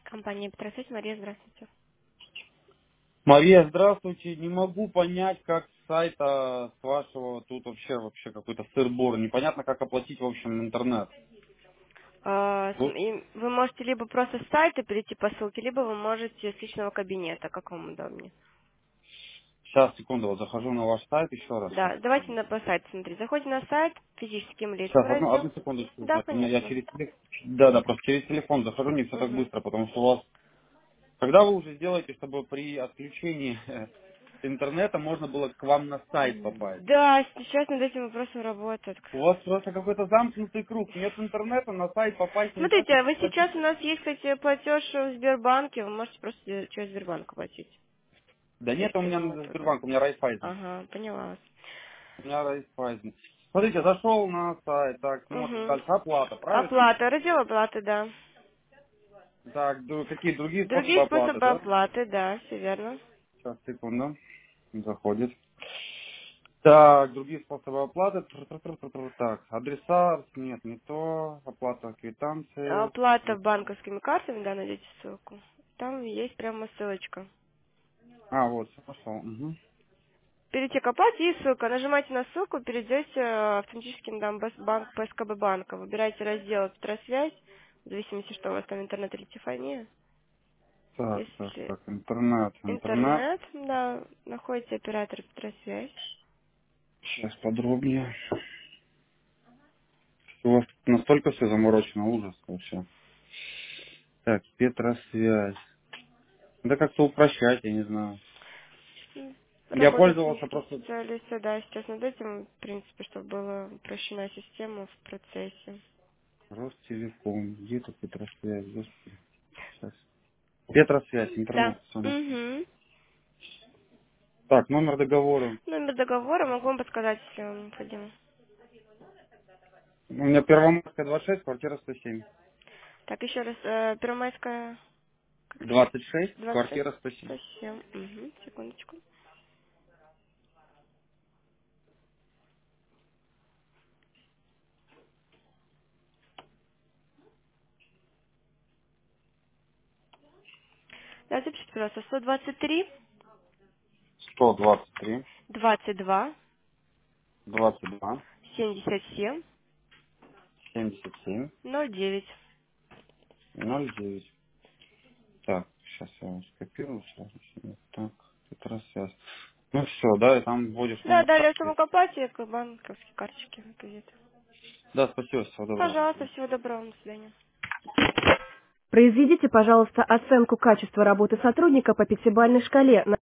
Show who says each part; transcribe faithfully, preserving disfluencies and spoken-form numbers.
Speaker 1: Компания Петросвязь, Мария, здравствуйте.
Speaker 2: Мария, здравствуйте. Не могу понять, как с сайта с вашего тут вообще вообще какой-то сыр-бор. Непонятно, как оплатить, в общем, интернет.
Speaker 1: А, с-
Speaker 2: Вот
Speaker 1: и Вы можете либо просто с сайта перейти по ссылке, либо вы можете с личного кабинета, как вам удобнее.
Speaker 2: сейчас, секунду, вот захожу на ваш сайт еще раз. Сейчас,
Speaker 1: Да, давайте на по сайту смотреть. Заходите на сайт физическим лицам
Speaker 2: сейчас одну,
Speaker 1: раздел.
Speaker 2: одну секундочку.
Speaker 1: Да,
Speaker 2: У меня я
Speaker 1: конечно.
Speaker 2: через телефон, да, да, просто через телефон захожу, не все так
Speaker 1: Мгм.
Speaker 2: быстро, потому что у вас, когда вы уже сделаете, чтобы при отключении интернета можно было к вам на сайт попасть?
Speaker 1: Да, сейчас над этим вопросом работают.
Speaker 2: У вас просто какой-то замкнутый круг. Нет интернета, на сайт попасть нельзя,
Speaker 1: Смотрите,
Speaker 2: чтобы
Speaker 1: а вы
Speaker 2: оплатить.
Speaker 1: сейчас у нас есть, кстати, платеж в Сбербанке, вы можете просто через Сбербанк платить.
Speaker 2: Да нет, у
Speaker 1: Если
Speaker 2: меня
Speaker 1: вам
Speaker 2: на
Speaker 1: это
Speaker 2: Сбербанк, у
Speaker 1: удобно.
Speaker 2: меня Райфайзен.
Speaker 1: Ага, поняла вас.
Speaker 2: У меня Райфайзен. Смотрите, зашел на сайт, так, смотрим
Speaker 1: Угу.
Speaker 2: дальше. Оплата, правильно?
Speaker 1: Оплата, раздел оплаты, да.
Speaker 2: Так, дру- какие другие способы
Speaker 1: Другие
Speaker 2: оплаты,
Speaker 1: способы
Speaker 2: да?
Speaker 1: оплаты, да, все верно.
Speaker 2: Сейчас, секунду. Заходит. Так, другие способы оплаты. Тру-тру-тру-тру-тру. Так, адреса, нет, не то. Оплата квитанции.
Speaker 1: Оплата банковскими картами, да, найдите ссылку. Там есть прямо ссылочка.
Speaker 2: А, вот, все нашел. Угу.
Speaker 1: Перейти к оплате и ссылка. Нажимайте на ссылку, перейдете э, автоматически на Донбасс банк по СКБ банка. Выбирайте раздел «Петросвязь», в зависимости, что у вас там интернет или телефония.
Speaker 2: Так, так,
Speaker 1: Если
Speaker 2: так, интернет, интернет.
Speaker 1: интернет, да, находите оператор «Петросвязь».
Speaker 2: Сейчас подробнее. У вас настолько все заморочено, ужас вообще. Так, Петросвязь. Да как-то упрощать, я не знаю.
Speaker 1: М,
Speaker 2: Я
Speaker 1: Работа
Speaker 2: пользовался
Speaker 1: технического
Speaker 2: просто
Speaker 1: специалиста, да, сейчас над этим, в принципе, чтобы была упрощена система в процессе.
Speaker 2: Ростелеком. Где это Петросвязь? Господи. Сейчас. Петросвязь,
Speaker 1: Да.
Speaker 2: интернет. Всё, нашел.
Speaker 1: Угу.
Speaker 2: Так, номер договора.
Speaker 1: Номер договора могу вам подсказать, если вам необходимо.
Speaker 2: У меня Первомайская двадцать шесть, квартира сто семь.
Speaker 1: Так, еще раз, э, Первомайская, как еще раз?
Speaker 2: двадцать шесть,
Speaker 1: двадцать шесть,
Speaker 2: квартира сто семь.
Speaker 1: сто семь. Угу, секундочку. Да, запишите, пожалуйста, сто двадцать три,
Speaker 2: сто двадцать три,
Speaker 1: двадцать два,
Speaker 2: двадцать два,
Speaker 1: семьдесят семь,
Speaker 2: семьдесят семь,
Speaker 1: ноль девять.
Speaker 2: ноль девять. Так, сейчас я его скопирую сразу. Так, Петросвязь. Ну все, да, и там вводишь
Speaker 1: Да,
Speaker 2: номер
Speaker 1: далее
Speaker 2: карты.
Speaker 1: сумму к оплате, к банковские карточки, реквизиты.
Speaker 2: Да, спасибо, всего
Speaker 1: Пожалуйста,
Speaker 2: доброго.
Speaker 1: всего доброго, до свидания.
Speaker 3: Произведите, пожалуйста, оценку качества работы сотрудника по пятибалльной шкале.